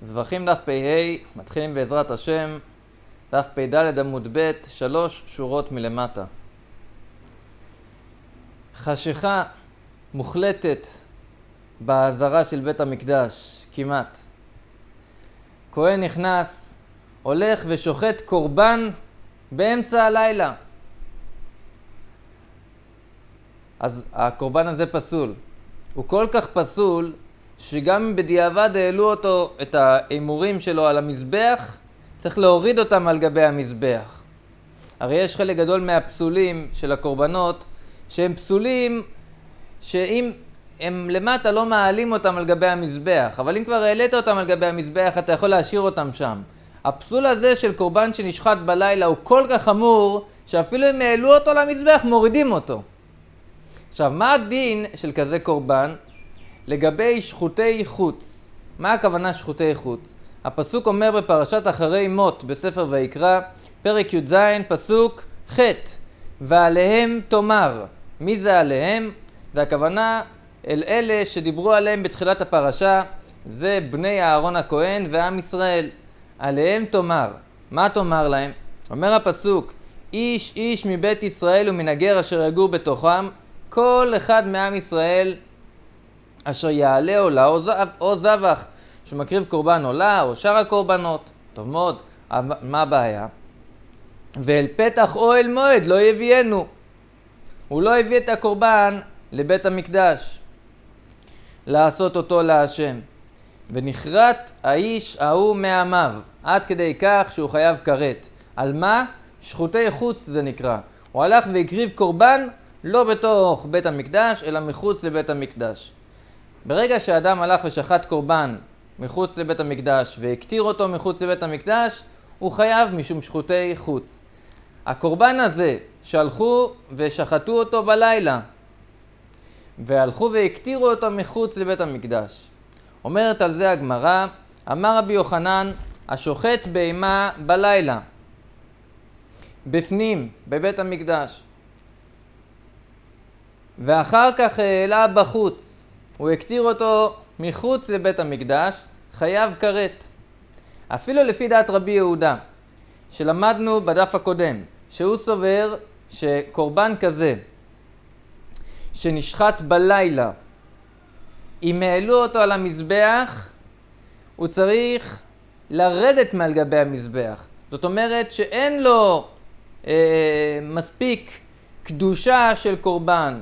זבחים דף פ"ה, מתחילים בעזרת השם, דף פ"ד עמוד ב', 3 שורות מלמטה. חשיכה מוחלטת בעזרה של בית המקדש, כמעט. כהן נכנס, הולך ושוחט קורבן באמצע הלילה. אז הקורבן הזה פסול. הוא כל כך פסול, שגם אם בדיעבד העלו אותו, את האימורים שלו על המזבח, צריך להוריד אותם על גבי המזבח. הרי יש חלק גדול מהפסולים של הקורבנות, שהם פסולים שאם הם למטה לא מעלים אותם על גבי המזבח, אבל אם כבר העלית אותם על גבי המזבח, אתה יכול להשאיר אותם שם. הפסול הזה של קורבן שנשחט בלילה הוא כל כך חמור, שאפילו אם העלו אותו למזבח, מורידים אותו. עכשיו, מה הדין של כזה קורבן? לגבי שחוטי חוץ. מה הכוונה שחוטי חוץ? הפסוק אומר בפרשת אחרי מות בספר ויקרא, פרק י"ז, פסוק ח', ועליהם תאמר. מי זה עליהם? זה הכוונה אל אלה שדיברו עליהם בתחילת הפרשה, זה בני אהרון הכהן ועם ישראל. עליהם תאמר. מה תאמר להם? אומר הפסוק, איש איש מבית ישראל ומן הגר אשר יגור בתוכם, כל אחד מעם ישראל אשר יעלה עולה או זבח, שמקריב קורבן עולה או שאר הקורבנות. טוב מאוד, מה הבעיה? ואל פתח אוהל מועד לא יביאנו. הוא לא הביא את הקורבן לבית המקדש לעשות אותו להשם, ונחרט האיש ההוא מעמיו עד כדי כך שהוא חייב כרת. על מה? שחוטי חוץ זה נקרא. הוא הלך והקריב קורבן לא בתוך בית המקדש אלא מחוץ לבית המקדש. ברגע שאדם הלך ושחט קורבן מחוץ לבית המקדש והקטיר אותו מחוץ לבית המקדש, הוא חייב משום שחוטי חוץ. הקורבן הזה שהלכו ושחטו אותו בלילה והלכו והקטירו אותו מחוץ לבית המקדש, אומרת על זה הגמרא, אמר רבי יוחנן, השוחט בהמה בלילה בפנים בבית המקדש ואחר כך העלה בחוץ, הוא הקטיר אותו מחוץ לבית המקדש, חייב כרת. אפילו לפי דעת רבי יהודה, שלמדנו בדף הקודם, שהוא סובר שקורבן כזה, שנשחט בלילה, אם העלו אותו על המזבח, הוא צריך לרדת מעל גבי המזבח. זאת אומרת שאין לו מספיק קדושה של קורבן.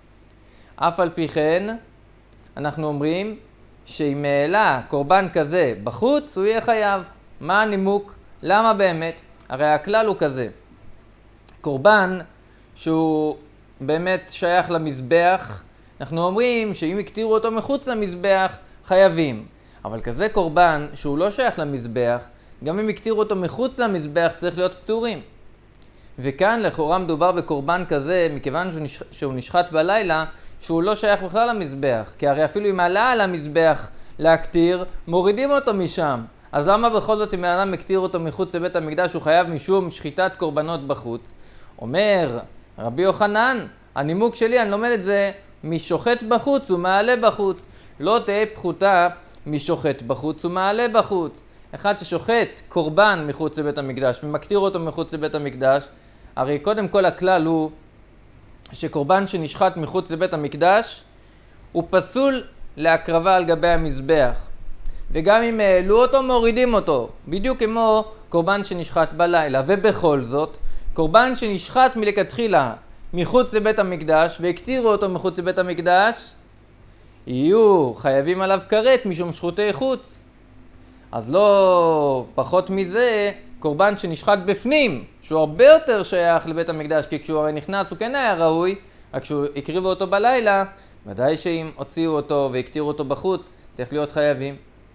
אף על פי כן, אנחנו אומרים שאם העלה קורבן כזה בחוץ, הוא יהיה חייב. מה הנימוק? למה באמת? הרי הכלל הוא כזה. קורבן שהוא באמת שייך למזבח, אנחנו אומרים שאם הקטירו אותו מחוץ למזבח, חייבים. אבל כזה קורבן שהוא לא שייך למזבח, גם אם הקטירו אותו מחוץ למזבח, צריך להיות פטורים. וכאן לכאורה מדובר בקורבן כזה, מכיוון שהוא נשחט בלילה, שהוא לא שייך בכלל למזבח. כי הרי אפילו אם עלה על המזבח להקטיר, מורידים אותו משם. אז למה בכל זאת אם האדם מקטיר אותו מחוץ לבית המקדש, הוא חייב משום שחיטת קורבנות בחוץ? אומר רבי יוחנן, הנימוק שלי, אני לומד את זה משוחט בחוץ ומעלה בחוץ. לא תהיה פחותה משוחט בחוץ ומעלה בחוץ. אחד ששוחט קורבן מחוץ לבית המקדש ומקטיר אותו מחוץ לבית המקדש, הרי קודם כל הכלל הוא שקורבן שנשחט מחוץ לבית המקדש הוא פסול להקרבה על גבי המזבח, וגם אם העלו אותו מורידים אותו, בדיוק כמו קורבן שנשחט בלילה. ובכל זאת קורבן שנשחט מלכתחילה מחוץ לבית המקדש והקטירו אותו מחוץ לבית המקדש, יהיו חייבים עליו כרת משום שחוטי חוץ. אז לא פחות מזה קורבן שנשחט בפנים, שהוא הרבה יותר שייך לבית המקדש, כי כשהוא הרי נכנס הוא כן היה ראוי, רק כשהוא הקריבו אותו בלילה, ודאי שאם הוציאו אותו והקטירו אותו בחוץ, צריך להיות חייבים.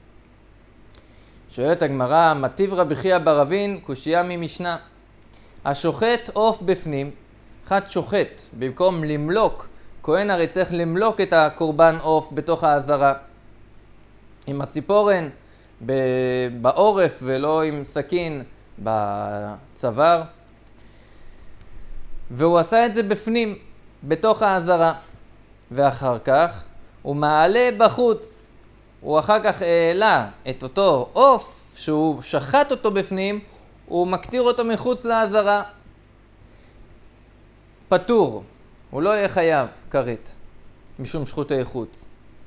שואלת הגמרא, מטיב רבי חייא בר אבין, קושיה ממשנה. השוחט עוף בפנים, אחד שוחט, במקום למלוק, כהן הרי צריך למלוק את הקורבן עוף בתוך העזרה, עם הציפורן בעורף ולא עם סכין בצוואר, והוא עשה את זה בפנים, בתוך העזרה, ואחר כך הוא מעלה בחוץ הוא אחר כך העלה את אותו עוף, שהוא שחט אותו בפנים, הוא מקטיר אותו מחוץ לעזרה. פטור, הוא לא יהיה חייב כרת, משום שחוטי חוץ.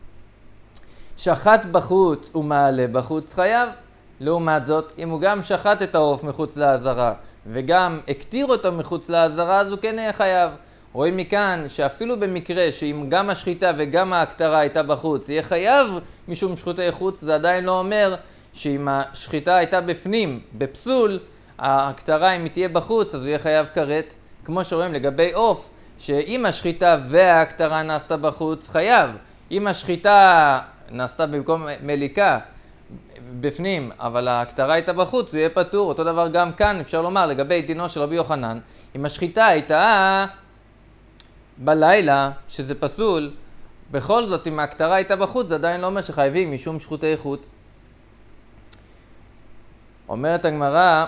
שחט בחוץ ומעלה בחוץ חייב. לעומת זאת, אם הוא גם שחט את העוף מחוץ לעזרה, וגם הקטיר אותו מחוץ לעזרה, אז הוא כן יהיה חייב. רואים מכאן שאפילו במקרה שאם גם השחיטה וגם ההקטרה הייתה בחוץ, יהיה חייב משום שחוטי חוץ, זה עדיין לא אומר שאם השחיטה הייתה בפנים, בפסול, ההקטרה אם היא תהיה בחוץ, אז הוא יהיה חייב כרת. כמו שרואים לגבי עוף, שאם השחיטה וההקטרה נעשתה בחוץ, חייב. אם השחיטה נעשתה במקום מליקה בפנים, אבל ההקטרה הייתה בחוץ, הוא יהיה פטור. אותו דבר גם כאן אפשר לומר לגבי דינו של רבי יוחנן, אם השחיטה הייתה בלילה, שזה פסול, בכל זאת אם ההקטרה הייתה בחוץ, זה עדיין לא אומר שחייבים משום שחוטי חוץ. אומרת הגמרא,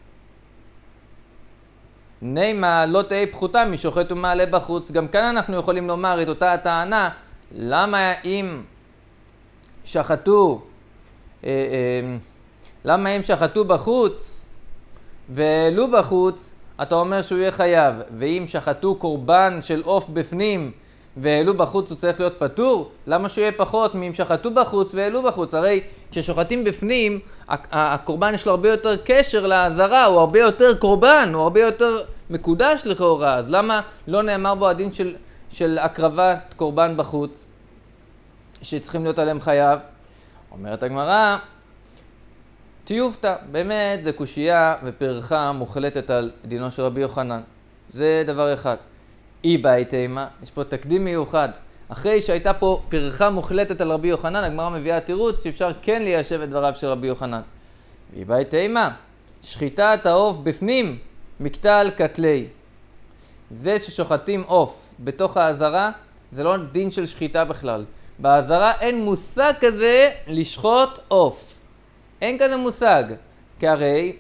נימה לא תהי פחותה משוחט ומעלה בחוץ. גם כאן אנחנו יכולים לומר את אותה הטענה, למה אם שחטו, למה אם שחטו בחוץ והעלו בחוץ, אתה אומר שהוא יהיה חייב, ואם שחטו קורבן של עוף בפנים והעלו בחוץ הוא צריך להיות פטור? למה שהוא יהיה פחות מאם שחטו בחוץ והעלו בחוץ? הרי כששוחטים בפנים, הקורבן יש לו הרבה יותר קשר לעזרה, הוא הרבה יותר קורבן, הוא הרבה יותר מקודש לכאורה, אז למה לא נאמר בו הדין של הקרבת קורבן בחוץ, שצריכים להיות עליהם חייב? אומרת הגמרא, תיובתא, באמת זה קושייה ופרחה מוחלטת על דינו של רבי יוחנן. זה דבר אחד. אי באי תימה, יש פה תקדים מיוחד. אחרי שהייתה פה פרחה מוחלטת על רבי יוחנן, הגמרא מביאה תירוץ שאפשר כן ליישב את דבריו של רבי יוחנן. אי באי תימה, שחיטת העוף בפנים, מקטל קטלי. זה ששוחטים עוף בתוך העזרה, זה לא דין של שחיטה בכלל. בעזרה אין מושג כזה לשחוט עוף. אין כזה מושג. כי הרי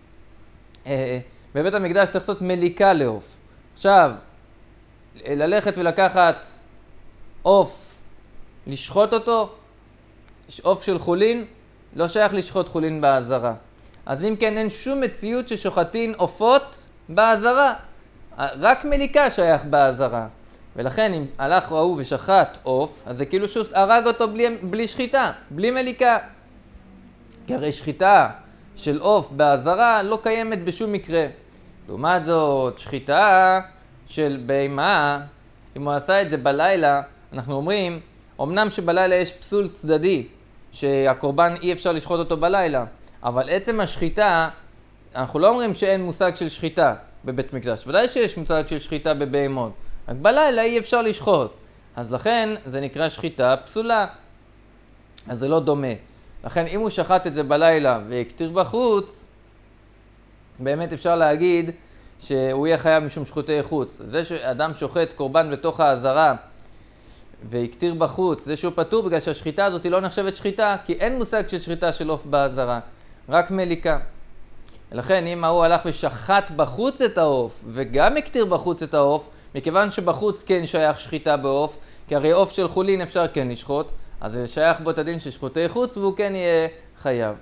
בבית המקדש צריך לעשות מליקה לעוף. עכשיו, ללכת ולקחת עוף, לשחוט אותו, עוף של חולין, לא שייך לשחוט חולין בעזרה. אז אם כן, אין שום מציאות ששוחטין עופות בעזרה. רק מליקה שייך בעזרה. ולכן אם הלך הוא ושחט עוף, אז זה כאילו שהוא הרג אותו בלי שחיטה, בלי מליקה. כי הרי שחיטה של עוף בעזרה לא קיימת בשום מקרה. לעומת זאת, שחיטה של בהמה, אם הוא עשה את זה בלילה, אנחנו אומרים, אמנם שבלילה יש פסול צדדי, שהקורבן אי אפשר לשחוט אותו בלילה, אבל עצם השחיטה, אנחנו לא אומרים שאין מושג של שחיטה בבית מקדש. ודאי שיש מושג של שחיטה בבהמות. רק בלילה אי אפשר לשחוט. אז לכן זה נקרא שחיטה פסולה. אז זה לא דומה. לכן אם הוא שחט את זה בלילה והקטיר בחוץ, באמת אפשר להגיד שהוא יהיה חייב משום שחוטי חוץ. זה שאדם שוחט קורבן בתוך העזרה והקטיר בחוץ, זה שהוא פטור בגלל שהשחיטה הזאת היא לא נחשבת שחיטה, כי אין מושג של שחיטה של עוף בעזרה, רק מליקה. ולכן אם הוא הלך ושחט בחוץ את העוף וגם הקטיר בחוץ את העוף, מכיוון שבחוץ כן שייך שחיטה בעוף, כי הרי עוף של חולין אפשר כן לשחוט, אז זה שייך בו את הדין של שחוטי חוץ והוא כן יהיה חייב.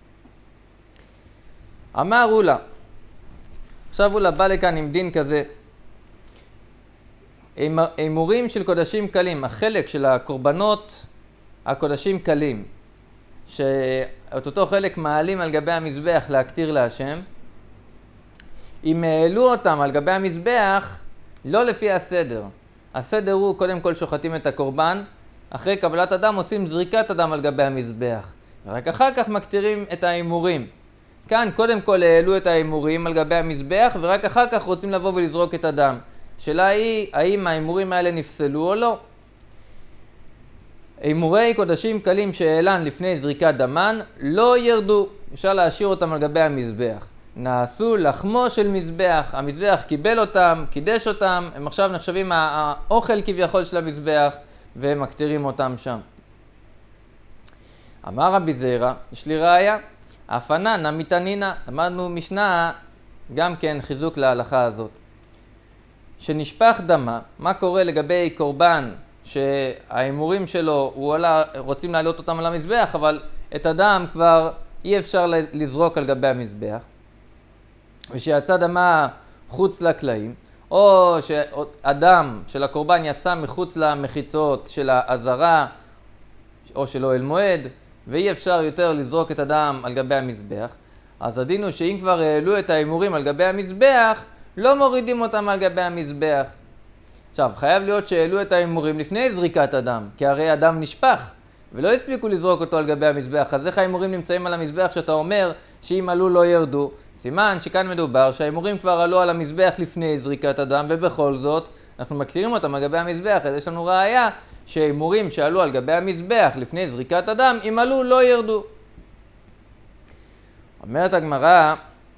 אמר אולה, עכשיו אולה בא לכאן עם דין כזה, אימורים של קודשים קלים, החלק של הקורבנות הקודשים קלים, שאת אותו חלק מעלים על גבי המזבח להקטיר להשם, אם העלו אותם על גבי המזבח, לא לפי הסדר. הסדר הוא קודם כל שוחטים את הקורבן, אחרי קבלת הדם עושים זריקת הדם על גבי המזבח, ורק אחר כך מקטירים את האימורים. כאן קודם כל העלו את האימורים על גבי המזבח, ורק אחר כך רוצים לבוא ולזרוק את הדם. השאלה היא, האם האימורים האלה נפסלו או לא? אימורי קודשים קלים שהעלן לפני זריקת דמן לא ירדו, אפשר להשאיר אותם על גבי המזבח. נעשו לחמו של מזבח, המזבח קיבל אותם, קידש אותם, הם עכשיו נחשבים האוכל כביכול של המזבח, והם מקטירים אותם שם. אמר רבי זירא, יש לי ראיה, אפננה מתנינה, למדנו משנה, גם כן חיזוק להלכה הזאת. שנשפך דמה, מה קורה לגבי קורבן שהאימורים שלו, רוצים להעלות אותם על המזבח, אבל את הדם כבר אי אפשר לזרוק על גבי המזבח, ושיצא דמה חוץ לקלעים, או שהדם של הקורבן יצא מחוץ למחיצות של העזרה, או של אוהל מועד, ואי אפשר יותר לזרוק את הדם על גבי המזבח, אז הדין הוא שאם כבר העלו את האימורים על גבי המזבח, לא מורידים אותם על גבי המזבח. עכשיו, חייב להיות שהעלו את האימורים לפני זריקת הדם, כי הרי הדם נשפך, ולא הספיקו לזרוק אותו על גבי המזבח. אז איך האימורים נמצאים על המזבח שאתה אומר שאם עלו לא ירדו? סימן שכאן מדובר שהאימורים כבר עלו על המזבח לפני זריקת הדם, ובכל זאת אנחנו מכירים אותם על גבי המזבח. אז יש לנו ראיה שהאימורים שעלו על גבי המזבח לפני זריקת הדם, אם עלו לא ירדו. אומרת הגמרא,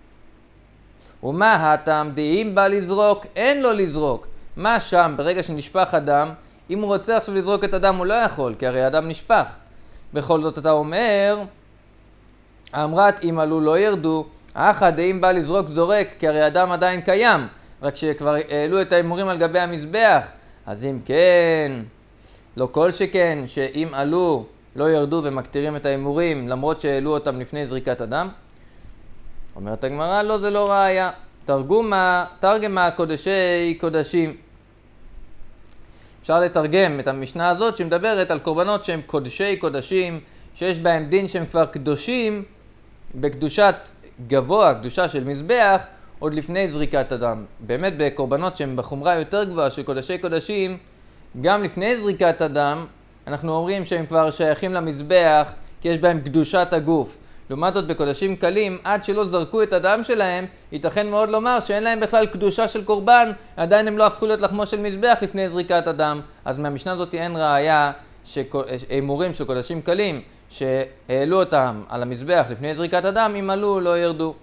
ומה הטעם דאם בא לזרוק, אין לו לזרוק. מה שם ברגע שנשפך הדם? אם הוא רוצה עכשיו לזרוק את הדם הוא לא יכול, כי הרי הדם נשפך. בכל זאת אתה אומר, אמרת אם עלו לא ירדו, אחא דאם בא לזרוק זורק, כי הרי הדם עדיין קיים, רק שכבר העלו את האימורים על גבי המזבח. אז אם כן, לא כל שכן, שאם עלו לא ירדו ומקטירים את האימורים למרות שהעלו אותם לפני זריקת הדם. אומרת הגמרא, לא, זה לא ראיה. תרגמה קודשי קודשים. אפשר לתרגם את המשנה הזאת שמדברת על קורבנות שהם קודשי קודשים, שיש בהם דין שהם כבר קדושים בקדושת גבוה, קדושה של מזבח, עוד לפני זריקת הדם. באמת בקורבנות שהם בחומרה יותר גבוהה של קודשי קודשים, גם לפני זריקת הדם, אנחנו אומרים שהם כבר שייכים למזבח, כי יש בהם קדושת הגוף. לעומת זאת בקודשים קלים, עד שלא זרקו את הדם שלהם, ייתכן מאוד לומר שאין להם בכלל קדושה של קורבן, עדיין הם לא הפכו להיות לחמו של מזבח לפני זריקת הדם. אז מהמשנה הזאת אין ראיה שאימורים של קודשים קלים, שהעלו אותם על המזבח לפני זריקת הדם, אם עלו לא ירדו.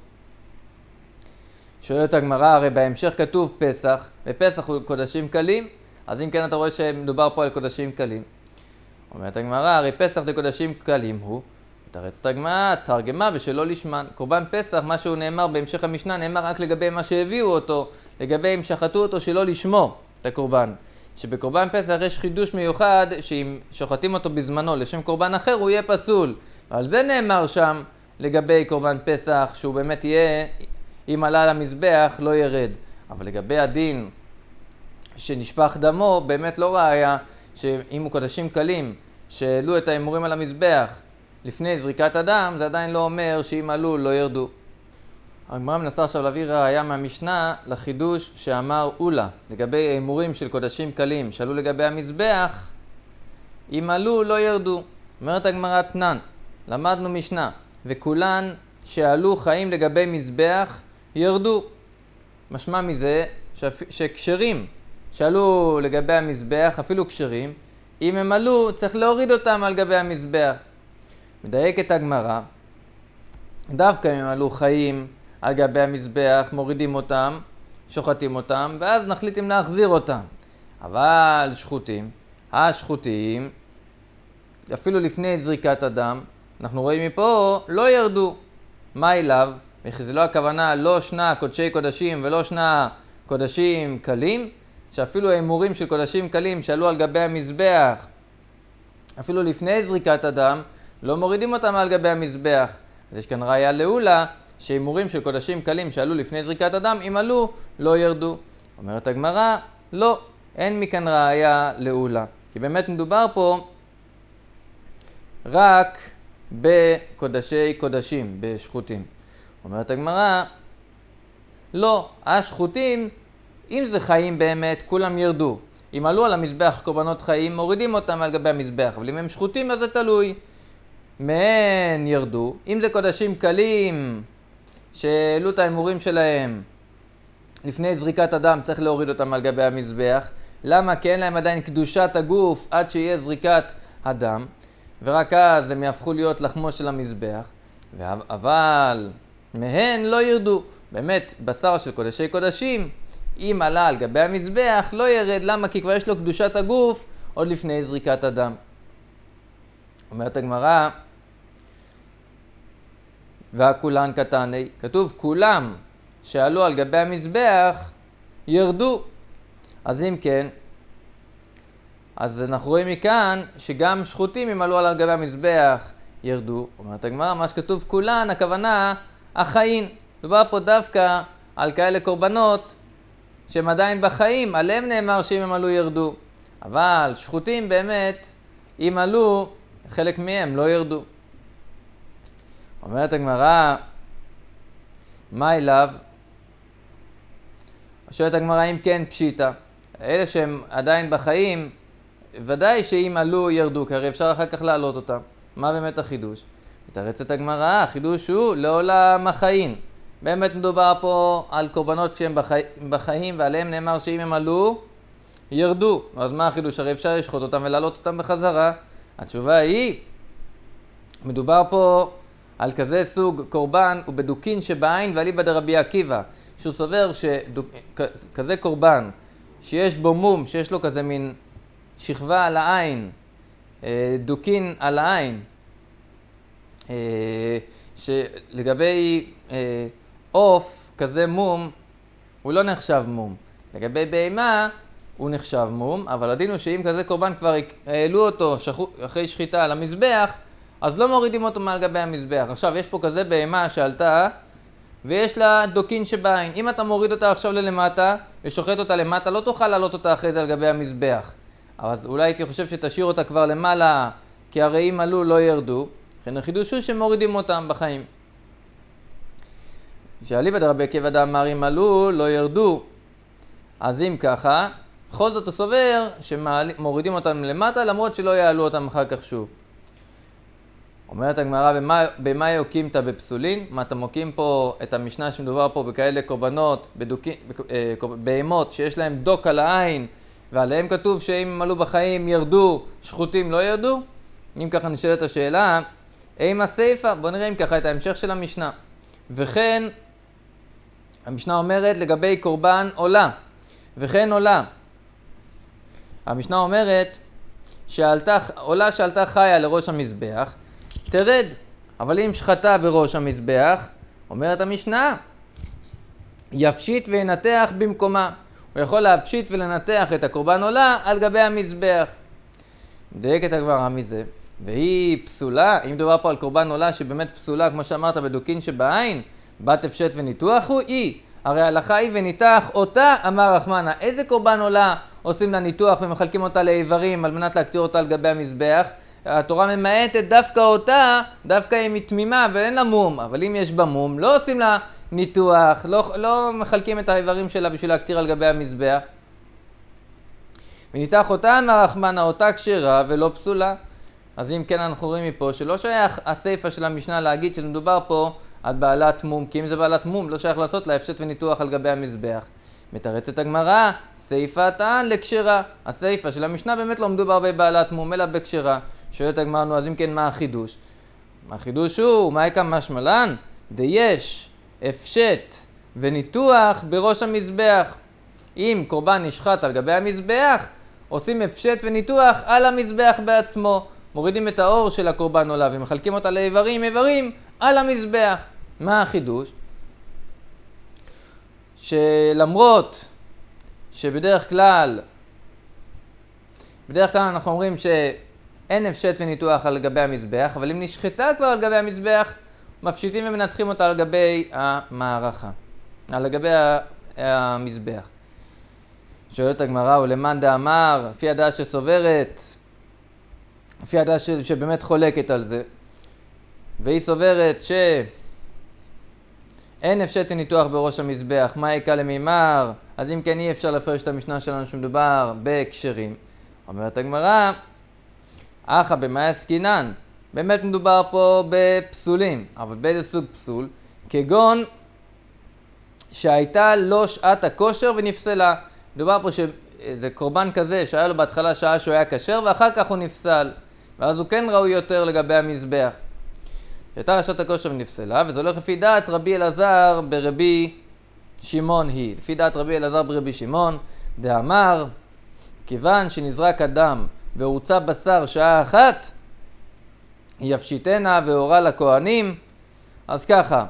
שואלת הגמרא, הרי בהמשך כתוב פסח, ופסח הוא קודשים קלים, אז אם כן אתה רואה שמדובר פה על קודשים קלים. אומרת הגמרא, הרי פסח לקודשים קלים הוא, תרץ הגמרא, תרגמה ושלא לשמן. קורבן פסח, מה שהוא נאמר בהמשך המשנה, נאמר רק לגבי מה שהביאו אותו, לגבי אם שחטו אותו שלא לשמו את הקורבן. שבקורבן פסח יש חידוש מיוחד, שאם שוחטים אותו בזמנו לשם קורבן אחר, הוא יהיה פסול. ועל זה נאמר שם לגבי קורבן פסח, שהוא באמת יהיה, אם עלה על המזבח, לא ירד. אבל לגבי הדין שנשפך דמו, באמת לא ראיה שאם הוא קודשים קלים, שהעלו את האימורים על המזבח, לפני זריקת הדם, זה עדיין לא אומר שאם עלו לא ירדו. הגמרא מנסה עכשיו להביא ראיה מהמשנה לחידוש שאמר אולה, לגבי האימורים של קודשים קלים שעלו לגבי המזבח, אם עלו לא ירדו. אומרת הגמרא תנן, למדנו משנה, וכולן שעלו חיים לגבי מזבח ירדו. משמע מזה שקשרים שעלו לגבי המזבח, אפילו קשרים, אם הם עלו צריך להוריד אותם על גבי המזבח. מדייקת הגמרא, דווקא אם עלו חיים על גבי המזבח, מורידים אותם, שוחטים אותם, ואז נחליט אם להחזיר אותם. אבל שחוטים, השחוטים, אפילו לפני זריקת הדם, אנחנו רואים מפה, לא ירדו. מה אליו? וכי זה לא הכוונה, לא שנה קודשי קודשים ולא שנה קודשים קלים, שאפילו האימורים של קודשים קלים שעלו על גבי המזבח, אפילו לפני זריקת הדם, לא מורידים אותם על גבי המזבח. אז יש כאן ראיה לאולה, שאימורים של קודשים קלים שעלו לפני זריקת הדם, אם עלו, לא ירדו. אומרת הגמרא, לא, אין מכאן ראיה לאולה. כי באמת מדובר פה רק בקודשי קודשים, בשחוטים. אומרת הגמרא, לא, השחוטים, אם זה חיים באמת, כולם ירדו. אם עלו על המזבח קורבנות חיים, מורידים אותם על גבי המזבח. אבל אם הם שחוטים, אז זה תלוי. מהן ירדו. אם זה קודשים קלים, שהעלו את האימורים שלהם לפני זריקת הדם, צריך להוריד אותם על גבי המזבח. למה? כי אין להם עדיין קדושת הגוף עד שיהיה זריקת הדם, ורק אז הם יהפכו להיות לחמו של המזבח. אבל מהן לא ירדו. באמת, בשר של קודשי קודשים, אם עלה על גבי המזבח, לא ירד. למה? כי כבר יש לו קדושת הגוף עוד לפני זריקת הדם. אומרת הגמרא, והכולן קטני, כתוב כולם שעלו על גבי המזבח ירדו. אז אם כן, אז אנחנו רואים מכאן שגם שחוטים אם עלו על גבי המזבח ירדו. אומרת הגמרא, מה שכתוב כולן, הכוונה החיים. מדובר פה דווקא על כאלה קורבנות שהם עדיין בחיים, עליהם נאמר שאם הם עלו ירדו. אבל שחוטים באמת, אם עלו, חלק מהם לא ירדו. אומרת הגמרא, מה אליו? שואלת הגמרא, אם כן פשיטה. אלה שהם עדיין בחיים, ודאי שאם עלו ירדו, כי הרי אפשר אחר כך להעלות אותם. מה באמת החידוש? מתרצת הגמרא, החידוש הוא לעולם החיים. באמת מדובר פה על קורבנות שהם בחיים, ועליהם נאמר שאם הם עלו, ירדו. אז מה החידוש? הרי אפשר לשחוט אותם ולהעלות אותם בחזרה. התשובה היא, מדובר פה על כזה סוג קורבן, הוא בדוקין שבעין ואליבא דרבי עקיבא, שהוא סובר שכזה קורבן, שיש בו מום, שיש לו כזה מין שכבה על העין, דוקין על העין, שלגבי עוף, כזה מום, הוא לא נחשב מום. לגבי בהמה, הוא נחשב מום, אבל הדין הוא שאם כזה קורבן כבר העלו אותו אחרי שחיטה על המזבח, אז לא מורידים אותו מעל גבי המזבח. עכשיו, יש פה כזה בהמה שעלתה, ויש לה דוקין שבעין. אם אתה מוריד אותה עכשיו ללמטה, ושוחט אותה למטה, לא תוכל לעלות אותה אחרי זה על גבי המזבח. אז אולי הייתי חושב שתשאיר אותה כבר למעלה, כי הרי אם עלו לא ירדו. לכן החידוש הוא שמורידים אותם בחיים. שאליבא דרבי עקיבא דאמר אם עלו לא ירדו. אז אם ככה, בכל זאת הוא סובר שמורידים אותם למטה, למרות שלא יעלו אותם אחר כך שוב. אומרת הגמרא, במה יוקים אתה בפסולין? מה אתה מוקים פה את המשנה שמדובר פה בכאלה קורבנות, בהמות שיש להם דוק על העין, ועליהם כתוב שאם הם עלו בחיים ירדו, שחוטים לא ירדו? אם ככה נשאלת השאלה, אם הסיפה, בוא נראה אם ככה את ההמשך של המשנה. וכן, המשנה אומרת לגבי קורבן עולה, וכן עולה. המשנה אומרת עולה שעלתה חיה לראש המזבח, תרד, אבל אם שחטה בראש המזבח, אומרת המשנה, יפשיט וינתח במקומה. הוא יכול להפשיט ולנתח את הקורבן עולה על גבי המזבח. מדייקת הגמרא מזה, והיא פסולה. אם מדובר פה על קורבן עולה שבאמת פסולה, כמו שאמרת, בדוקין שבעין, בת הפשט וניתוח הוא היא. הרי ההלכה היא וניתח אותה, אמר רחמנה. איזה קורבן עולה עושים לה ניתוח ומחלקים אותה לאיברים על מנת להקטיר אותה על גבי המזבח? התורה ממעטת דווקא אותה, דווקא אם היא תמימה ואין לה מום. אבל אם יש בה מום, לא עושים לה ניתוח, לא מחלקים את האיברים שלה בשביל להקטיר על גבי המזבח. וניתח אותה מהרחמנה, אותה כשרה ולא פסולה. אז אם כן אנחנו רואים מפה שלא שייך הסיפה של המשנה להגיד שמדובר פה על בעלת מום, כי אם זה בעלת מום לא שייך לעשות לה הפשט וניתוח על גבי המזבח. מתרצת הגמרא, סיפה טען לכשרה. הסיפה של המשנה באמת לא מדובר בבעלת מום אלא בכשרה. שואלת הגמרא, נו אז אם כן מה החידוש? החידוש הוא, מה יקם משמע לן? יש הפשט וניתוח בראש המזבח. אם קורבן נשחט על גבי המזבח, עושים הפשט וניתוח על המזבח בעצמו. מורידים את האור של הקורבן עולה ומחלקים אותה לאיברים על המזבח. מה החידוש? שלמרות שבדרך כלל אנחנו אומרים שאין הפשט וניתוח על גבי המזבח, אבל אם נשחטה כבר על גבי המזבח, מפשיטים ומנתחים אותה על גבי המערכה, על גבי המזבח. שואלת הגמרא, ולמאן דאמר, לפי הדעה שסוברת, לפי הדעה שבאמת חולקת על זה, והיא סוברת שאין הפשט וניתוח בראש המזבח, מה יקה למימר? אז אם כן אי אפשר לפרש את המשנה שלנו שמדובר בקשרים. אומרת הגמרא, אחא במאי עסקינן, באמת מדובר פה בפסולים, אבל באיזה סוג פסול? כגון שהייתה לו שעת הכושר ונפסלה. מדובר פה שזה קורבן כזה שהיה לו בהתחלה שעה שהוא היה כשר ואחר כך הוא נפסל, ואז הוא כן ראוי יותר לגבי המזבח. שהייתה לה שעת הכושר ונפסלה, וזה הולך לפי דעת רבי אלעזר ברבי שמעון היא. לפי דעת רבי אלעזר ברבי שמעון, דאמר, כיוון שנזרק הדם והורצה בשר שעה אחת, יפשיטנה והורה לכהנים. אז ככה,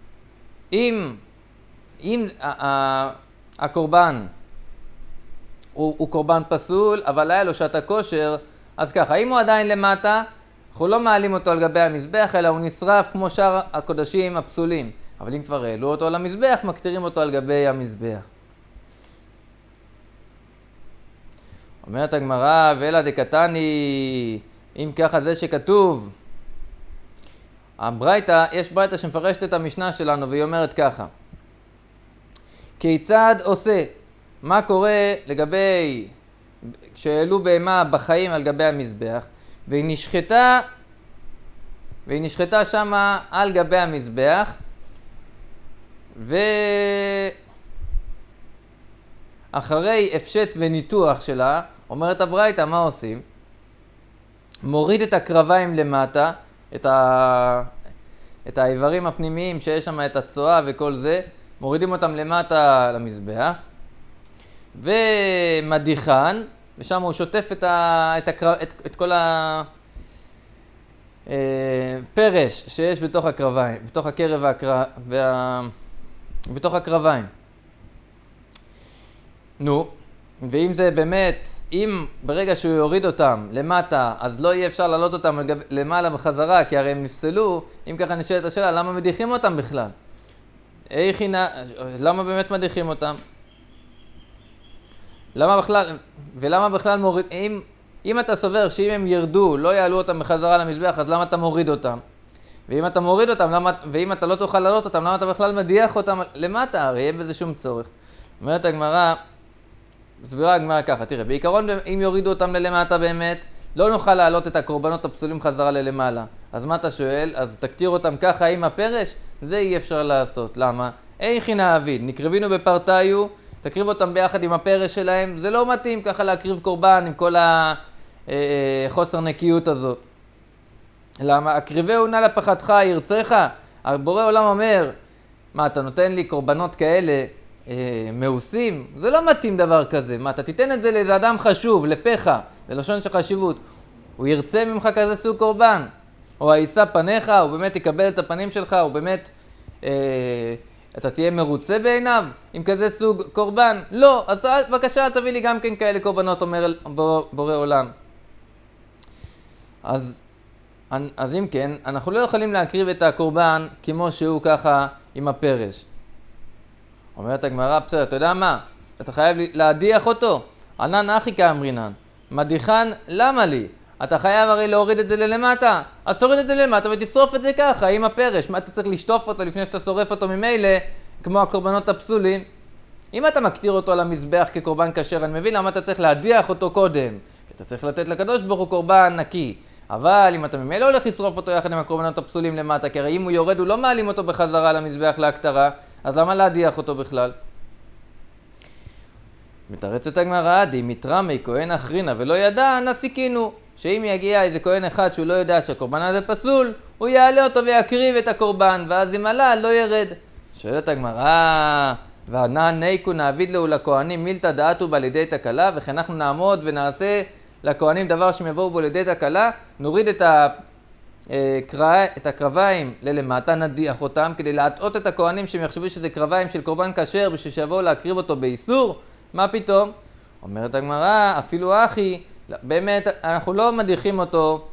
אם הקורבן הוא קורבן פסול, אבל היה לו שעת הכושר, אז ככה, אם הוא עדיין למטה, אנחנו לא מעלים אותו על גבי המזבח, אלא הוא נשרף כמו שאר הקודשים הפסולים. אבל אם כבר העלו אותו על המזבח, מקטירים אותו על גבי המזבח. אומרת הגמרא, ואלא דקתני, אם ככה זה שכתוב, הברייתא, יש ברייתא שמפרשת את המשנה שלנו, והיא אומרת ככה, כיצד עושה? מה קורה לגבי, כשהעלו בהמה בחיים על גבי המזבח, והיא נשחטה שמה על גבי המזבח, ואחרי הפשט וניתוח שלה, אומרת הברייתא, מה עושים? מוריד את הקרביים למטה, את האיברים הפנימיים שיש שם, את הצואה וכל זה, מורידים אותם למטה למזבח, ומדיחן, ושם הוא שוטף את כל הפרש שיש בתוך הקרביים, בתוך הקרב בתוך הקרביים. נו, ואם זה באמת, אם ברגע שהוא יוריד אותם למטה, אז לא יהיה אפשר להעלות אותם למעלה בחזרה, כי הרי הם נפסלו, אם ככה נשאלת השאלה, למה מדיחים אותם בכלל? למה באמת מדיחים אותם? ולמה בכלל מוריד, אם אתה סובר שאם הם ירדו, לא יעלו אותם בחזרה למזבח, אז למה אתה מוריד אותם? ואם אתה מוריד אותם, ואם אתה לא תוכל להעלות אותם, למה אתה בכלל מדיח אותם למטה? הרי אין בזה שום צורך. אומרת הגמרא, מסבירה הגמרא ככה, תראה, בעיקרון אם יורידו אותם ללמטה באמת, לא נוכל להעלות את הקורבנות הפסולים חזרה ללמעלה. אז מה אתה שואל? אז תקטיר אותם ככה עם הפרש? זה אי אפשר לעשות. למה? איכי נעביד, נקרבינו בפרטיו, תקריב אותם ביחד עם הפרש שלהם, זה לא מתאים ככה להקריב קורבן עם כל החוסר נקיות הזאת. למה? הקריבהו נא לפחדך, ירצך. הבורא עולם אומר, מה, אתה נותן לי קורבנות כאלה מאוסים? זה לא מתאים דבר כזה. מה, אתה תיתן את זה לאיזה אדם חשוב, לפך, זה לשון של חשיבות. הוא ירצה ממך כזה סוג קורבן. או הישא פניך, הוא באמת יקבל את הפנים שלך, הוא באמת, אתה תהיה מרוצה בעיניו עם כזה סוג קורבן? לא, אז בבקשה תביא לי גם כן כאלה קורבנות, אומר בורא עולם. אז אם כן, אנחנו לא יכולים להקריב את הקורבן כמו שהוא ככה עם הפרש. אומרת הגמרא, בסדר, אתה יודע מה? אתה חייב להדיח אותו. ענן אחי כאמרינן. מדיחן, למה לי? אתה חייב הרי להוריד את זה ללמטה. אז תוריד את זה ללמטה ותשרוף את זה ככה עם הפרש. מה אתה צריך לשטוף אותו לפני שאתה שורף אותו ממילא, כמו הקורבנות הפסולים? אם אתה מקטיר אותו על המזבח כקורבן כשר, אני מבין למה אתה צריך להדיח אותו קודם. אתה צריך לתת לקדוש ברוך הוא קורבן נקי. אבל אם אתה ממילא הולך לשרוף אותו יחד עם הקורבנות הפסולים למטה, כי הרי אם הוא יורד הוא לא מעלים אותו בחזרה למזבח להקטרה, אז למה להדיח אותו בכלל? מתרצת הגמרא, די מתרמי כהן אחרינה ולא ידע, נסיקינו. שאם יגיע איזה כהן אחד שהוא לא יודע שהקורבן הזה פסול, הוא יעלה אותו ויקריב את הקורבן, ואז אם עלה לא ירד. שואלת הגמרא, וענן ניקו נעביד לו לכהנים מילתא דעתו בה לידי תקלה, וכן אנחנו נעמוד ונעשה לכהנים דבר שהם יבואו בו לידי תקלה, נוריד את הקרביים ללמטה, נדיח אותם, כדי להטעות את הכהנים שהם יחשבו שזה קרביים של קורבן כשר, בשביל שיבואו להקריב אותו באיסור. מה פתאום? אומרת הגמרא, אפילו אחי, באמת אנחנו לא מדיחים אותו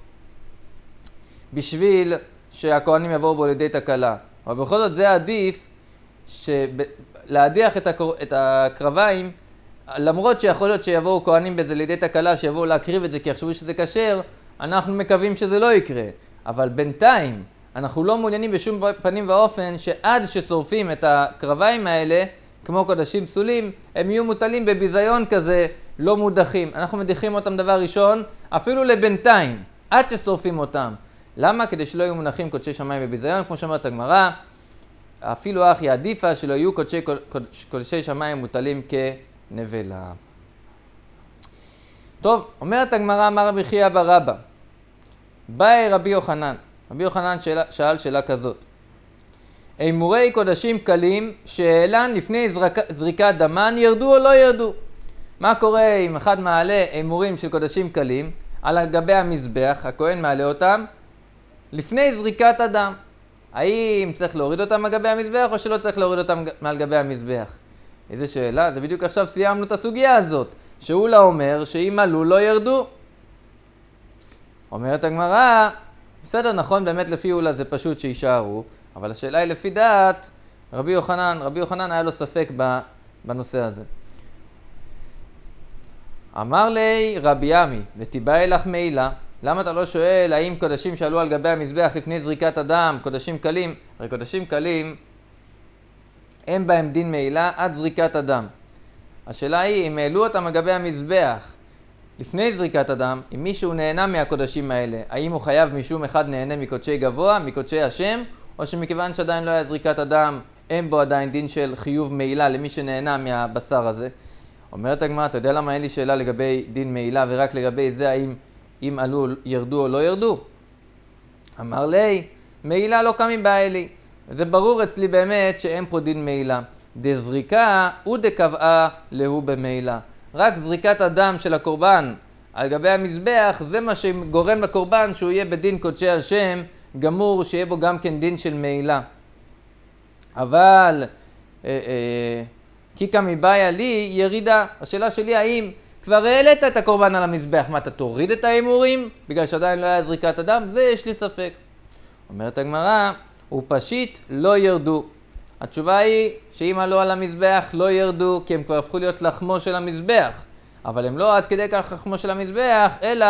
בשביל שהכהנים יבואו בו לידי תקלה. אבל בכל זאת זה עדיף להדיח את הקרביים, למרות שיכול להיות שיבואו כהנים בזה לידי תקלה, שיבואו להקריב את זה כי יחשבו שזה כשר, אנחנו מקווים שזה לא יקרה. אבל בינתיים אנחנו לא מעוניינים בשום פנים ואופן שעד ששורפים את הקרביים האלה, כמו קודשים פסולים, הם יהיו מוטלים בביזיון כזה, לא מודחים. אנחנו מדיחים אותם דבר ראשון, אפילו לבינתיים, עד ששורפים אותם. למה? כדי שלא יהיו מונחים קודשי שמיים בביזיון, כמו שאומרת הגמרא, אפילו אחי עדיפה שלא יהיו קודשי שמיים מוטלים כנבלה. טוב, אומרת הגמרא, אמר רבי חייא בר אבא, באי רבי יוחנן. רבי יוחנן שאל שאלה כזאת. הימורי קודשים קלים שאלן לפני זריקת דמן ירדו או לא ירדו? מה קורה אם אחד מעלה הימורים של קודשים קלים על גבי המזבח, הכהן מעלה אותם לפני זריקת הדם? האם צריך להוריד אותם על גבי המזבח או שלא צריך להוריד אותם על גבי המזבח? איזה שאלה, זה בדיוק עכשיו סיימנו את הסוגיה הזאת, שהוא לה אומר שאם עלו לא ירדו. אומרת הגמרא, בסדר, נכון, באמת לפי אולה זה פשוט שישארו, אבל השאלה היא לפי דעת רבי יוחנן היה לו ספק בנושא הזה. אמר לי רבי עמי, ותיבאי לך מעילה, למה אתה לא שואל האם קודשים שעלו על גבי המזבח לפני זריקת הדם, קודשים קלים? הרי קודשים קלים אין בהם דין מעילה עד זריקת הדם. השאלה היא, אם העלו אותם על גבי המזבח לפני זריקת הדם, אם מישהו נהנה מהקודשים האלה, האם הוא חייב משום אחד נהנה מקודשי גבוה, מקודשי השם, או שמכיוון שעדיין לא היה זריקת הדם, אין בו עדיין דין של חיוב מעילה למי שנהנה מהבשר הזה? אומרת הגמרא, אתה יודע למה אין לי שאלה לגבי דין מעילה ורק לגבי זה האם אם עלו ירדו או לא ירדו? אמר לי, מעילה לא קמי באי לי. זה ברור אצלי באמת שאין פה דין מעילה. דזריקה הוא דקבעה להוא במעילה. רק זריקת הדם של הקורבן על גבי המזבח זה מה שגורם לקורבן שהוא יהיה בדין קודשי השם גמור, שיהיה בו גם כן דין של מעילה. אבל כי קמי באי לי ירידה. השאלה שלי האם כבר העלית את הקורבן על המזבח, מה אתה תוריד את האימורים בגלל שעדיין לא היה זריקת הדם? זה יש לי ספק. אומרת הגמרא, הוא פשיט לא ירדו. התשובה היא שאם עלו על המזבח לא ירדו כי הם כבר הפכו להיות לחמו של המזבח, אבל הם לא עד כדי כך לחמו של המזבח, אלא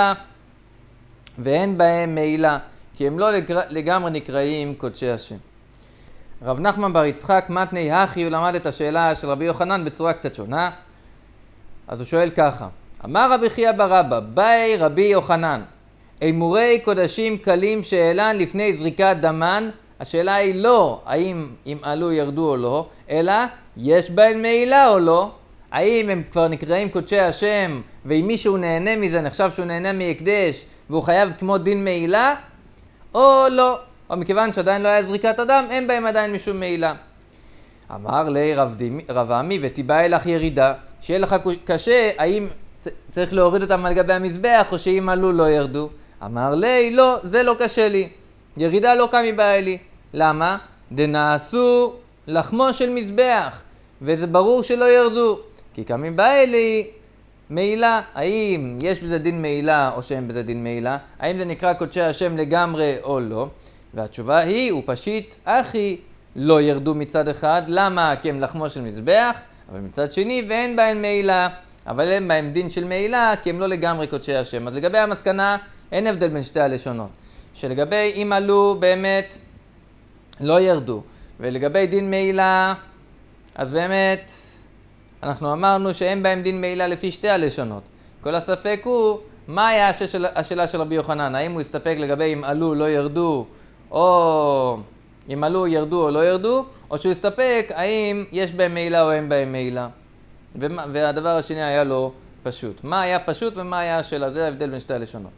ואין בהם מעילה, כי הם לא לגמרי נקראים קודשי השם. רב נחמן בר יצחק מתני הכי, הוא למד את השאלה של רבי יוחנן בצורה קצת שונה. אז הוא שואל ככה, אמר רבי חייא בר אבא, באי רבי יוחנן, אימורי קודשים קלים שאלן לפני זריקת דמן, השאלה היא לא האם אם עלו ירדו או לא, אלא יש בהן מעילה או לא, האם הם כבר נקראים קודשי השם, ואם מישהו נהנה מזה נחשב שהוא נהנה מהקדש, והוא חייב כמו דין מעילה, או לא, או מכיוון שעדיין לא היה זריקת הדם, אין בהם עדיין משום מעילה. אמר לי רב עמי, ותיבאי לך ירידה, שיהיה לך קשה, האם צריך להוריד אותם על גבי המזבח, או שאם עלו לא ירדו? אמר לי, לא, זה לא קשה לי. ירידה לא קמי באי לי. למה? דנעשו לחמו של מזבח, וזה ברור שלא ירדו. כי קמי באי לי מעילה. האם יש בזה דין מעילה, או שאין בזה דין מעילה? האם זה נקרא קודשי השם לגמרי או לא? והתשובה היא, הוא פשיט אחי, לא ירדו מצד אחד. למה? כי הם לחמו של מזבח, אבל מצד שני, ואין בהם מעילה. אבל אין בהם דין של מעילה, כי הם לא לגמרי קודשי השם. אז לגבי המסקנה, אין הבדל בין שתי הלשונות. שלגבי אם עלו באמת לא ירדו, ולגבי דין מעילה, אז באמת אנחנו אמרנו שאין בהם דין מעילה לפי שתי הלשונות. כל הספק הוא, מה היה השאלה של רבי יוחנן? האם הוא הסתפק לגבי אם עלו לא ירדו, או אם עלו ירדו או לא ירדו, או שהוא הסתפק האם יש בהם מעילה או אין בהם מעילה. והדבר השני היה לו פשוט. מה היה פשוט ומה היה השאלה? זה ההבדל בין שתי הלשונות.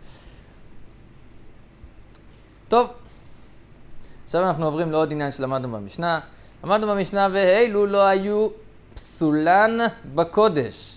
טוב, עכשיו אנחנו עוברים לעוד עניין שלמדנו במשנה. למדנו במשנה, ואלו לא היו פסולן בקודש.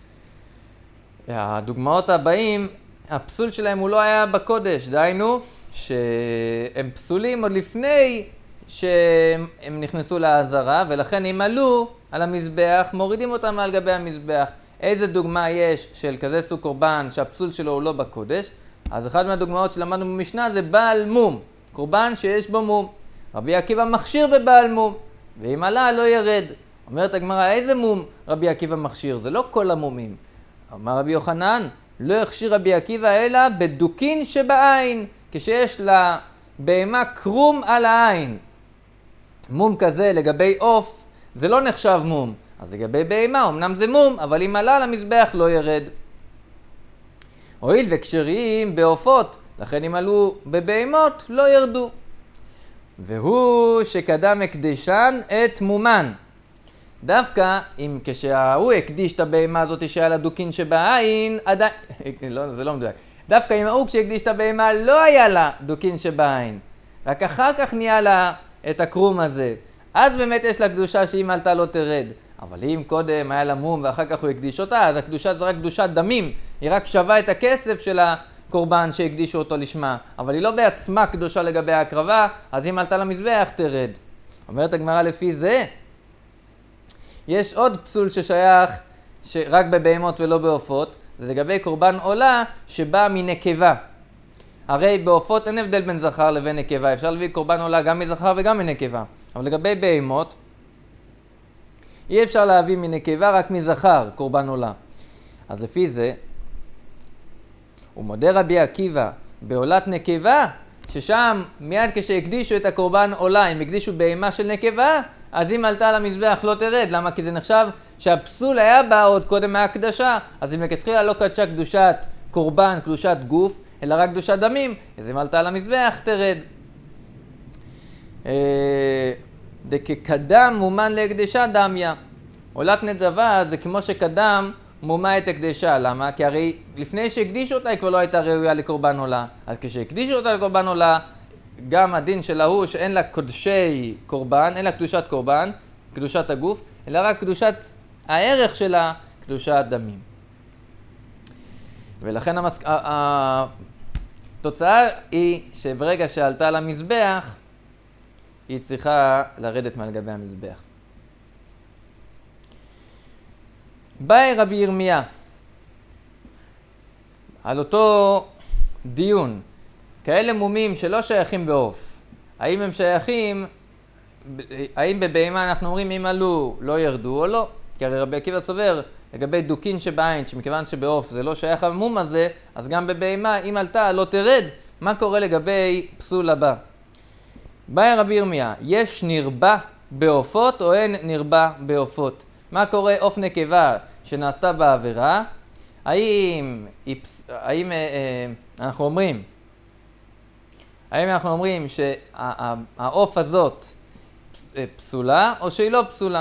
הדוגמאות הבאים, הפסול שלהם הוא לא היה בקודש, דהיינו שהם פסולים עוד לפני שהם נכנסו לעזרה, ולכן אם עלו על המזבח, מורידים אותם על גבי המזבח. איזה דוגמה יש של כזה סוג קורבן שהפסול שלו הוא לא בקודש? אז אחת מהדוגמאות שלמדנו במשנה זה בעל מום, קורבן שיש בו מום. רבי עקיבא מכשיר בבעל מום, ואם עלה לא ירד. אומרת הגמרא, איזה מום רבי עקיבא מכשיר? זה לא כל המומים. אמר רבי יוחנן, לא יכשיר רבי עקיבא אלא בדוקין שבעין, כשיש לבהמה קרום על העין. מום כזה לגבי עוף זה לא נחשב מום, אז לגבי בהמה אמנם זה מום, אבל אם עלה למזבח לא ירד. הואיל וקשרים בעופות, לכן אם עלו בבהמות לא ירדו. והוא שקדם הקדישן את מומן. דווקא אם כשהוא הקדיש את הבהמה הזאת שהיה לה דוקין שבעין, עדיין, לא, זה לא מדויק. דווקא אם הוא כשהקדיש את הבהמה לא היה לה דוקין שבעין, רק אחר כך נהיה לה את הקרום הזה, אז באמת יש לה קדושה שאם עלתה לא תרד. אבל אם קודם היה לה מום ואחר כך הוא הקדיש אותה, אז הקדושה זה רק קדושת דמים, היא רק שווה את הכסף של הקורבן שהקדישו אותו לשמה, אבל היא לא בעצמה קדושה לגבי ההקרבה, אז אם עלתה למזבח תרד. אומרת הגמרא לפי זה, יש עוד פסול ששייך שרק בבהמות ולא בעופות, זה לגבי קורבן עולה שבא מנקבה. הרי בעופות אין הבדל בין זכר לבין נקבה, אפשר להביא קורבן עולה גם מזכר וגם מנקבה. אבל לגבי בהמות, אי אפשר להביא מנקבה רק מזכר קורבן עולה. אז לפי זה, הוא מודה רבי עקיבא בעולת נקבה, ששם מיד כשהקדישו את הקורבן עולה, אם הקדישו בהמה של נקבה, אז אם עלתה על המזבח לא תרד. למה? כי זה נחשב שהפסול היה בה עוד קודם מהקדשה, אז אם לכתחילה לא קדשה קדושת קורבן, קדושת גוף, אלא רק קדושת דמים, אז אם עלתה על המזבח תרד. דקקדם מומן להקדשה דמיה. עולת נדבה זה כמו שקדם מומה את הקדשה. למה? כי הרי לפני שהקדישו אותה היא כבר לא הייתה ראויה לקורבן עולה. אז כשהקדישו אותה לקורבן עולה, גם הדין של ההוא שאין לה קודשי קורבן, אין לה קדושת קורבן, קדושת הגוף, אלא רק קדושת הערך שלה, קדושת דמים. ולכן התוצאה היא שברגע שעלתה למזבח, היא צריכה לרדת מעל גבי המזבח. באי רבי ירמיה, על אותו דיון, כאלה מומים שלא שייכים בעוף, האם הם שייכים, האם בבהמה אנחנו אומרים אם עלו לא ירדו או לא? כי הרי רבי עקיבא סובר לגבי דוקין שבעין, שמכיוון שבעוף זה לא שייך המום הזה, אז גם בבהמה אם עלתה לא תרד. מה קורה לגבי פסול הבא? באי רבי ירמיה, יש נרבה בעופות או אין נרבה בעופות? מה קורה עוף נקבה שנעשתה בעבירה? האם אנחנו אומרים שהעוף הזאת פסולה או שהיא לא פסולה?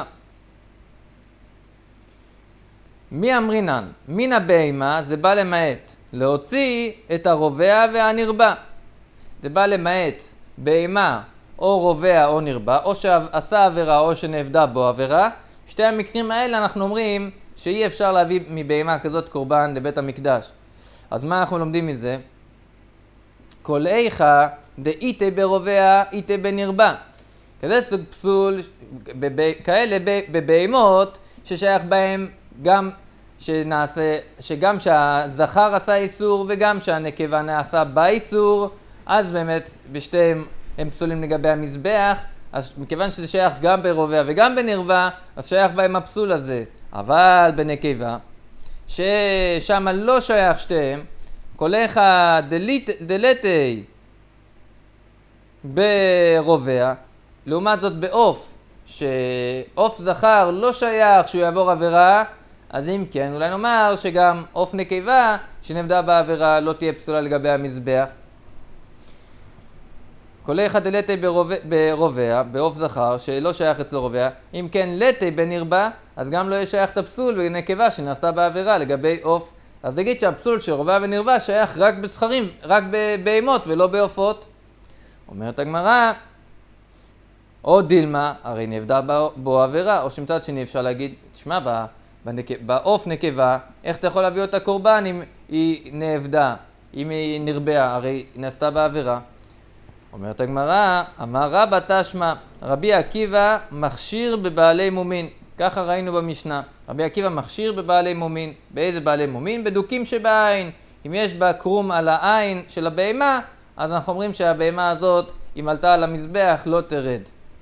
מי אמרינן? מן הבהמה זה בא למעט להוציא את הרובע והנרבה. זה בא למעט בהמה או רובע או נרבה, או שעשה עבירה או שנעבדה בו עבירה. שתי המקרים האלה אנחנו אומרים שאי אפשר להביא מבהמה כזאת קורבן לבית המקדש. אז מה אנחנו לומדים מזה? כל איכה דאיתי ברובע איתי בנרבה. כזה סוג פסול, כאלה בבהמות ששייך בהם גם שגם שהזכר עשה איסור וגם שהנקבה נעשה באיסור, אז באמת בשתיהם הם פסולים לגבי המזבח. אז מכיוון שזה שייך גם ברובע וגם בנרבה, אז שייך בהם הפסול הזה. אבל בנקבה, ששם לא שייך שתיהם, כל אחד דלתי ברובע, לעומת זאת בעוף, שעוף זכר לא שייך שהוא יעבור עבירה, אז אם כן, אולי נאמר שגם עוף נקבה שנעבדה בעבירה לא תהיה פסולה לגבי המזבח. כל אחד לתי ברובע, בעוף זכר, שלא שייך אצלו רובע. אם כן לתי בנרבה, אז גם לא יהיה שייך את הפסול בנקבה שנעשתה בעבירה לגבי עוף. אז נגיד שהפסול של רובע ונרבה שייך רק בזכרים, רק בבהמות ולא בעופות. אומרת הגמרא, או דילמה, הרי נעבדה בו עבירה, או שמצד שני אפשר להגיד, תשמע, בעוף נקבה, איך אתה יכול להביא אותה קורבן אם היא נעבדה, אם היא נרבעה, הרי היא נעשתה בעבירה. אומרת הגמרא, אמר רבא תשמע, רבי עקיבא מכשיר בבעלי מומין. ככה ראינו במשנה. רבי עקיבא מכשיר בבעלי מומין. באיזה בעלי מומין? בדוקים שבעין. אם יש בה קרום על העין של הבהמה, אז אנחנו אומרים שהבהמה הזאת, אם עלתה על המזבח, לא תרד.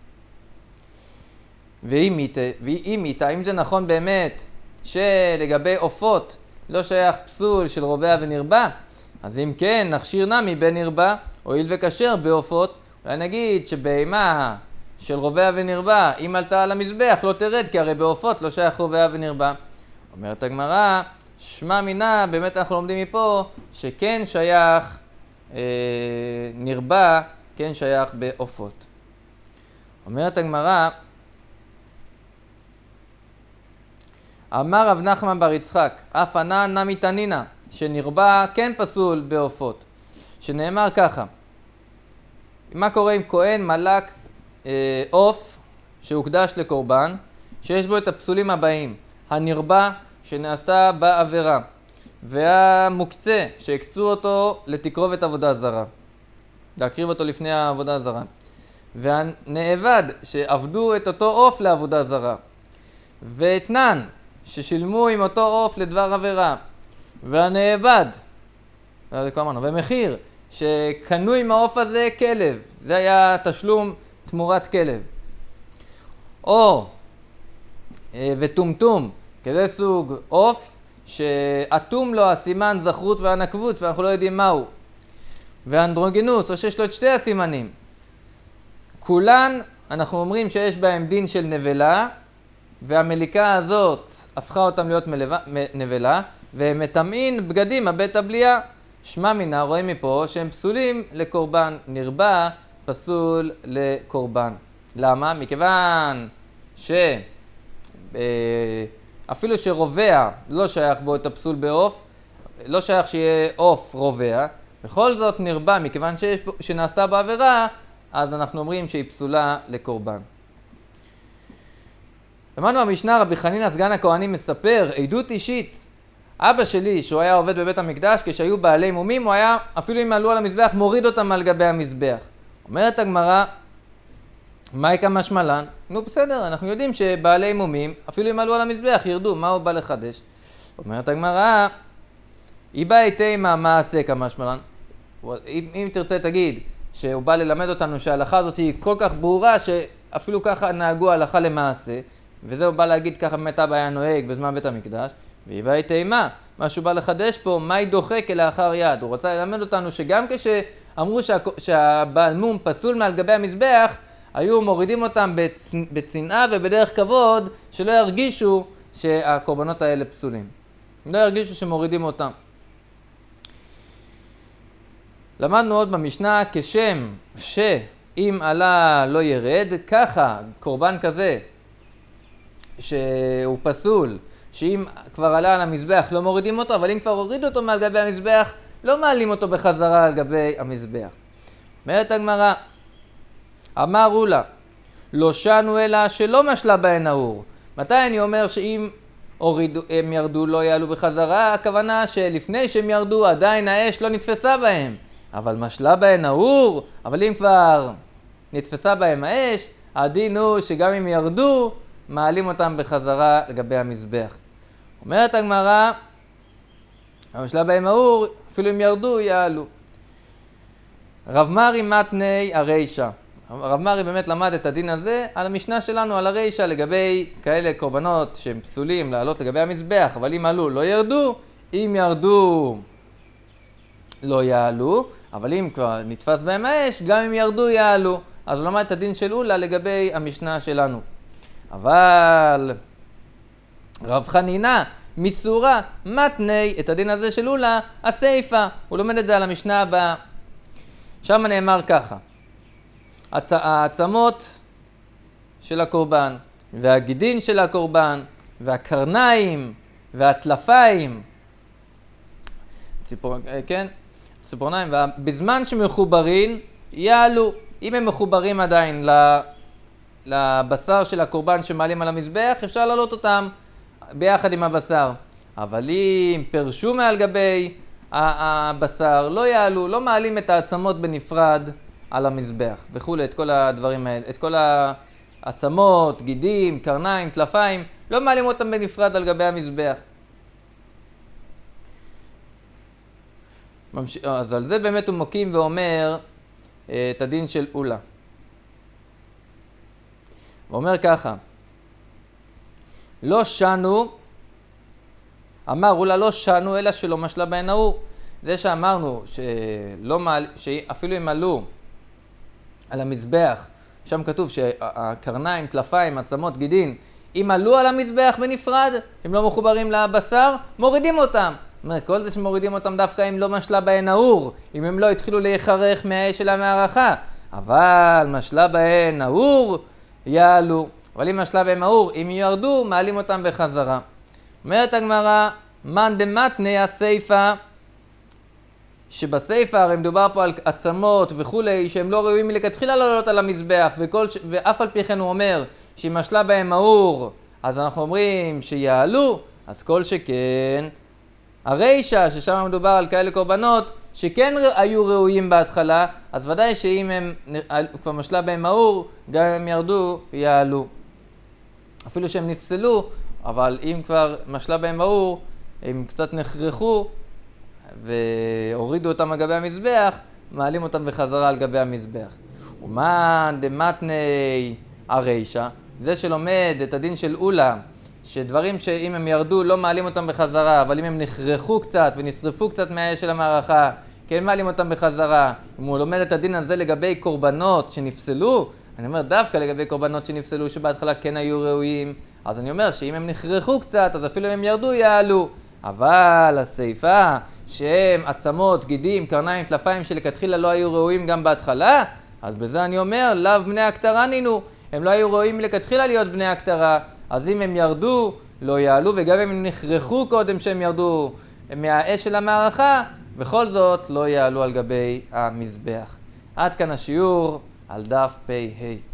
ואם איתה, אם זה נכון באמת שלגבי עופות לא שייך פסול של רובע ונרבה, אז אם כן, נכשיר נמי בנרבה, הואיל וכשר בעופות, אולי נגיד שבהמה של רובע ונרבה, אם עלתה על המזבח לא תרד, כי הרי בעופות לא שייך רובע ונרבה. אומרת הגמרא, שמע מינה, באמת אנחנו לומדים מפה, שכן שייך נרבה, כן שייך בעופות. אומרת הגמרא, אמר רב נחמן בר יצחק, אף ענן נמי תנינה, שנרבה כן פסול בעופות. שנאמר ככה, מה קורה אם כהן מלק עוף שהוקדש לקורבן, שיש בו את הפסולים הבאים, הנרבה שנעשתה בעבירה, והמוקצה שהקצו אותו לתקרובת עבודה זרה, להקריב אותו לפני העבודה זרה, והנאבד שעבדו את אותו עוף לעבודה זרה, ואתנן ששילמו עם אותו עוף לדבר עבירה, והנאבד, ומחיר, שקנו עם העוף הזה כלב, זה היה תשלום תמורת כלב. או וטומטום, כזה סוג עוף שאטום לו הסימן זכרות והנקבות ואנחנו לא יודעים מהו. ואנדרוגינוס, או שיש לו את שתי הסימנים. כולן, אנחנו אומרים שיש בהם דין של נבלה, והמליקה הזאת הפכה אותם להיות נבלה, והם מטמאים בגדים, הבית הבליעה. שמע מינה, רואים מפה שהם פסולים לקורבן. נרבה פסול לקורבן. למה? מכיוון אפילו שרובע לא שייך בו את הפסול בעוף, לא שייך שיהיה עוף רובע, בכל זאת נרבה, מכיוון שנעשתה בעבירה, אז אנחנו אומרים שהיא פסולה לקורבן. למדנו במשנה, רבי חנינא סגן הכהנים מספר עדות אישית. אבא שלי, שהוא היה עובד בבית המקדש, כשהיו בעלי מומים, הוא היה, אפילו אם עלו על המזבח, מוריד אותם על גבי המזבח. אומרת הגמרא, מהי כמשמע לן? נו בסדר, אנחנו יודעים שבעלי מומים, אפילו אם עלו על המזבח, ירדו, מה הוא בא לחדש? אומרת הגמרא, איבא היתימה מעשה כמשמע לן. אם תרצה תגיד שהוא בא ללמד אותנו שההלכה הזאת היא כל כך ברורה שאפילו ככה נהגו הלכה למעשה, וזה הוא בא להגיד ככה באמת אבא היה נוהג בזמן בית המקדש, ואיבא היתימה, מה שהוא בא לחדש פה, מהי דוחה כלאחר יד. הוא רוצה ללמד אותנו שגם כשאמרו שהבעל מום פסול מעל גבי המזבח, היו מורידים אותם בצנעה ובדרך כבוד, שלא ירגישו שהקורבנות האלה פסולים. לא ירגישו שמורידים אותם. למדנו עוד במשנה, כשם שאם עלה לא ירד, ככה קורבן כזה שהוא פסול, שאם כבר עלה על המזבח לא מורידים אותו, אבל אם כבר הורידו אותו מעל גבי המזבח, לא מעלים אותו בחזרה על גבי המזבח. אומרת הגמרא, אמרו לה, לא שנו אלא שלא משלה בהן האור. מתי אני אומר שאם הם ירדו לא יעלו בחזרה? הכוונה שלפני שהם ירדו עדיין האש לא נתפסה בהם. אבל משלה בהן האור, אבל אם כבר נתפסה בהם האש, הדין הוא שגם אם ירדו, מעלים אותם בחזרה לגבי המזבח. אומרת הגמרא, המשלה בהם האור, אפילו אם ירדו, יעלו. רב מרי מתני הרישא. רב מרי באמת למד את הדין הזה על המשנה שלנו, על הרישא, לגבי כאלה קורבנות שהם פסולים לעלות לגבי המזבח, אבל אם עלו לא ירדו, אם ירדו לא יעלו, אבל אם כבר נתפס בהם האש, גם אם ירדו יעלו. אז הוא למד את הדין של אולה לגבי המשנה שלנו. אבל רב חנינא מסורה מתני, את הדין הזה של אולה, הסייפה. הוא לומד את זה על המשנה הבאה. שם נאמר ככה, העצמות של הקורבן, והגידין של הקורבן, והקרניים, והטלפיים, ציפורניים, בזמן שמחוברים יעלו. אם הם מחוברים עדיין לבשר של הקורבן שמעלים על המזבח, אפשר להעלות אותם ביחד עם הבשר. אבל אם פרשו מעל גבי הבשר, לא יעלו, לא מעלים את העצמות בנפרד על המזבח וכו', את כל הדברים האלה, את כל העצמות, גידים, קרניים, טלפיים, לא מעלים אותם בנפרד על גבי המזבח. אז על זה באמת הוא מוקים ואומר את הדין של אולה. הוא אומר ככה, לא שנו, אמר אולה לא שנו אלא שלא משלה בהן האור. זה שאמרנו שאפילו אם עלו על המזבח, שם כתוב שהקרניים, טלפיים, עצמות, גידין, אם עלו על המזבח בנפרד, הם לא מחוברים לבשר, מורידים אותם. זאת אומרת, כל זה שמורידים אותם דווקא אם לא משלה בהן האור, אם הם לא התחילו להיחרך מהאש של המערכה. אבל משלה בהן האור, יעלו. אבל אם משלה בהן האור, אם ירדו, מעלים אותם בחזרה. אומרת הגמרא, מן דמתני הסייפה, שבסייפה הרי מדובר פה על עצמות וכולי, שהם לא ראויים מלכתחילה לעלות על המזבח, ואף על פי כן הוא אומר שאם משלה בהם האור, אז אנחנו אומרים שיעלו, אז כל שכן, הרישא ששם מדובר על כאלה קורבנות שכן היו ראויים בהתחלה, אז ודאי שאם הם כבר משלה בהם האור, גם אם הם ירדו, יעלו. אפילו שהם נפסלו, אבל אם כבר משלה בהם האור, הם קצת נחרחו והורידו אותם על גבי המזבח, מעלים אותם בחזרה על גבי המזבח. ומאן דמתני הרישא, זה שלומד את הדין של אולה, שדברים שאם הם ירדו לא מעלים אותם בחזרה, אבל אם הם נחרחו קצת ונשרפו קצת מהאש של המערכה, כן מעלים אותם בחזרה. אם הוא לומד את הדין הזה לגבי קורבנות שנפסלו, אני אומר דווקא לגבי קורבנות שנפסלו שבהתחלה כן היו ראויים, אז אני אומר שאם הם נחרחו קצת, אז אפילו אם הם ירדו יעלו. אבל הסעיפה שהם עצמות, גידים, קרניים, טלפיים שלכתחילה לא היו ראויים גם בהתחלה, אז בזה אני אומר, לאו בני הכתרה נינו, הם לא היו ראויים לכתחילה להיות בני הכתרה, אז אם הם ירדו, לא יעלו, וגם אם הם נחרחו קודם שהם ירדו מהאש של המערכה, בכל זאת לא יעלו על גבי המזבח. עד כאן השיעור על דף פ"ה.